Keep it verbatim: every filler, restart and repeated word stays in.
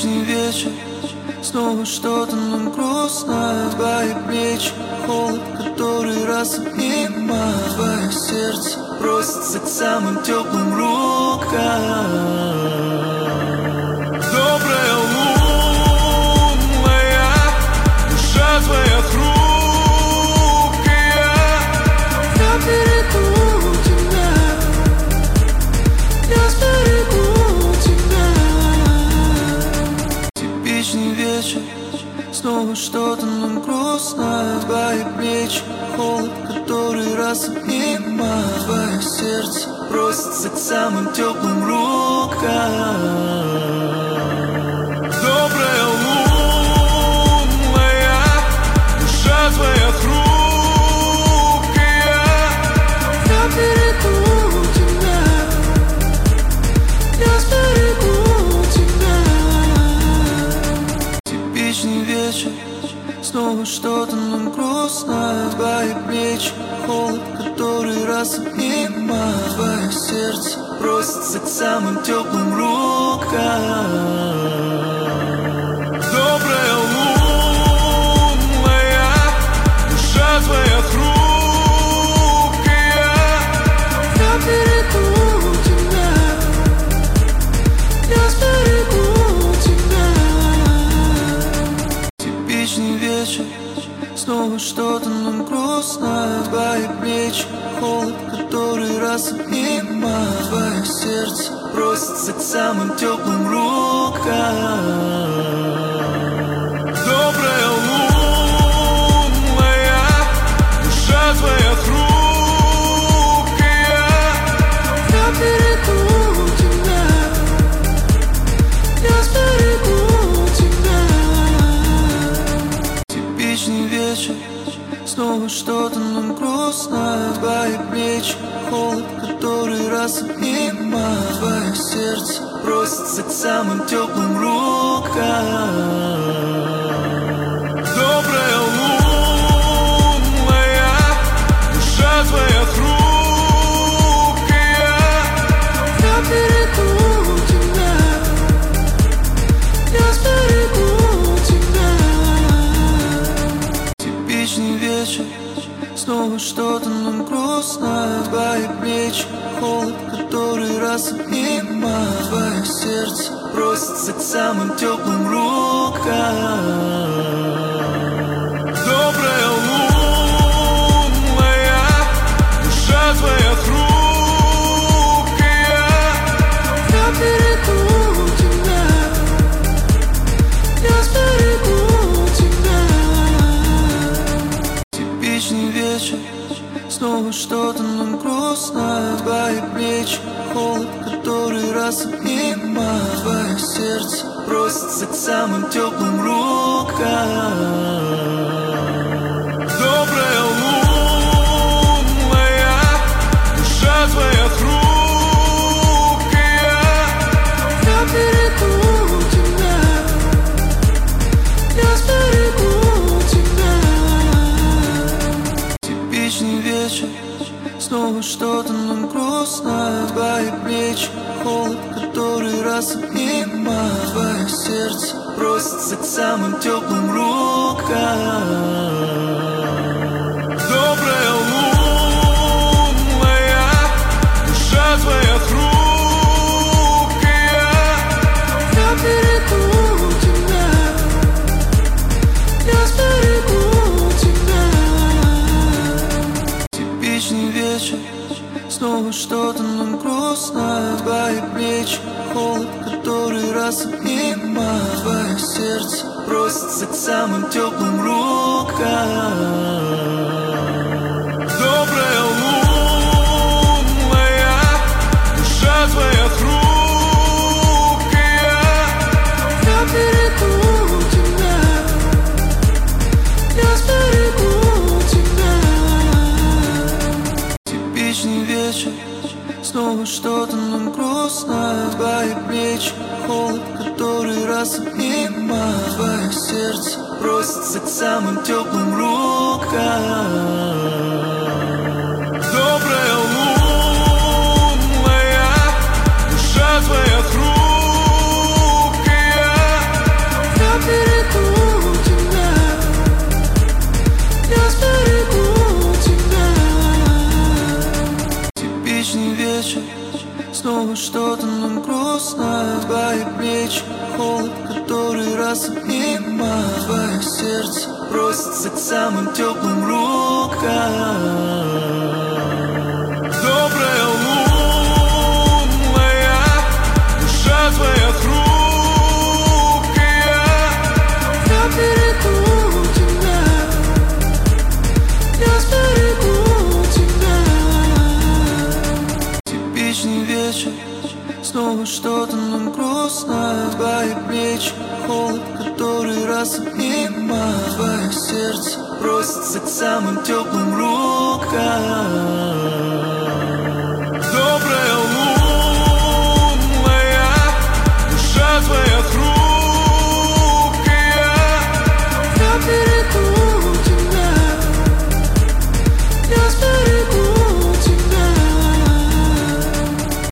Типичный вечер, снова что-то нам грустно. Твои плечи, холод, который раз обнимает. Твое сердце просится к самым теплым рукам. Добрая лунная, душа твоя хрупкая. Я берегу тебя, я сберегу тебя. Типичный вечер, снова что-то нам грустно. Твои плечи, холод, который раз обнимает. Твое сердце просится к самым теплым рукам. Добрая лунная, душа твоя хрупкая. Я берегу тебя, я сберегу тебя. Типичный вечер, снова что-то нам грустно. Твои плечи, холод, который раз обнимает. Твое сердце просится к самым теплым рукам. Добрая лунная, душа твоя хрупкая. Я берегу тебя, я сберегу тебя. Типичный вечер, снова что-то нам грустно. Твои плечи, холод, который раз обнимает. Твое сердце просится к самым теплым рукам. Добрая лунная, душа твоя хрупкая. Я берегу тебя, я сберегу тебя. Типичный вечер, снова что-то нам грустно. Твои плечи, холод, который раз обнимает. Твое сердце просится к самым теплым рукам. Добрая лунная, душа твоя хрупкая. Я берегу тебя, я сберегу тебя. Типичный вечер, снова что-то нам грустно. Твои плечи, холод, который раз обнимает. Твое сердце просится к самым теплым рукам. Добрая лунная, душа твоя хрупкая. Я берегу тебя, я сберегу тебя. Типичный вечер, снова что-то нам грустно. Твои плечи, холод, который раз обнимает. Твое сердце просится к самым теплым рукам. Добрая лунная, душа твоя хрупкая. Я берегу тебя, я сберегу тебя. Типичный вечер, снова что-то нам грустно. Твои плечи, холод, который раз обнимает. Твое сердце просится к самым теплым рукам. Добрая лунная, душа твоя хрупкая. Я берегу тебя, я сберегу тебя. Типичный вечер, снова что-то нам грустно. Твои плечи, холод, который раз обнимает. Твое сердце просится к самым теплым рукам. Добрая лунная, душа твоя хрупкая. Я берегу тебя, я сберегу тебя. Типичный вечер, снова что-то нам грустно. Твои плечи, холод, который раз обнимает. Твое сердце просится к самым теплым рукам. Добрая лунная, душа твоя хрупкая. плечи, холод, который раз и мать. Твое сердце просится к самым теплым рукам. Добрая лунная, душа твоя хрупкая. Я берегу тебя, я сберегу тебя. Типичный вечер, снова что-то нам грустно. Твои плечи, холод, который раз и мать. Твое сердце просится к самым теплым рукам.